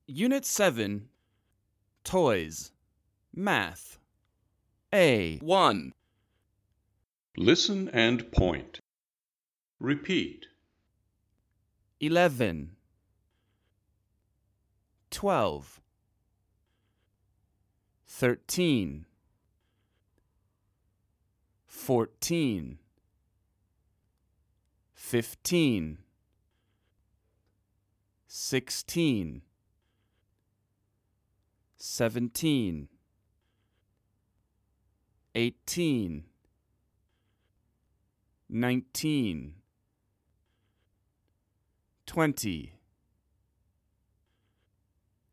Unit 7, Toys, Math. A. 1. Listen and point. Repeat. 11, 12, 13, 14, 15, 16, 17, 18, 19, 20,